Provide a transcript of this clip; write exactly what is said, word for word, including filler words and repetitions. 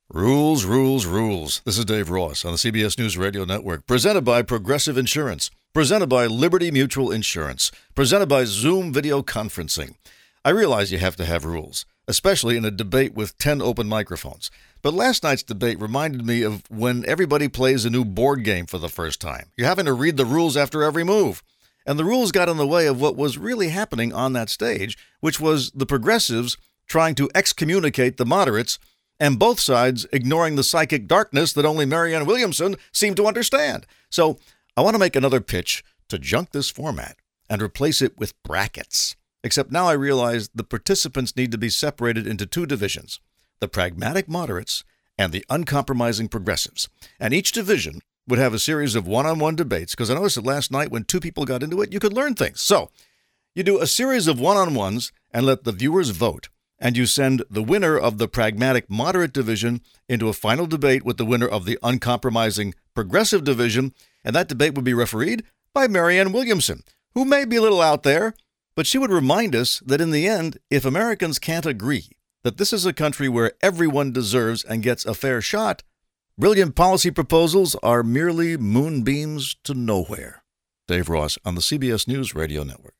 Rules, rules, rules. This is Dave Ross on the C B S News Radio Network, presented by Progressive Insurance, presented by Liberty Mutual Insurance, presented by Zoom Video Conferencing. I realize you have to have rules, especially in a debate with ten open microphones. But last night's debate reminded me of when everybody plays a new board game for the first time. You're having to read the rules after every move. And the rules got in the way of what was really happening on that stage, which was the progressives trying to excommunicate the moderates, and both sides ignoring the psychic darkness that only Marianne Williamson seemed to understand. So I want to make another pitch to junk this format and replace it with brackets. Except now I realize the participants need to be separated into two divisions, the pragmatic moderates and the uncompromising progressives. And each division would have a series of one-on-one debates, because I noticed that last night when two people got into it, you could learn things. So you do a series of one-on-ones and let the viewers vote. And you send the winner of the pragmatic moderate division into a final debate with the winner of the uncompromising progressive division, and that debate would be refereed by Marianne Williamson, who may be a little out there, but she would remind us that in the end, if Americans can't agree that this is a country where everyone deserves and gets a fair shot, brilliant policy proposals are merely moonbeams to nowhere. Dave Ross on the C B S News Radio Network.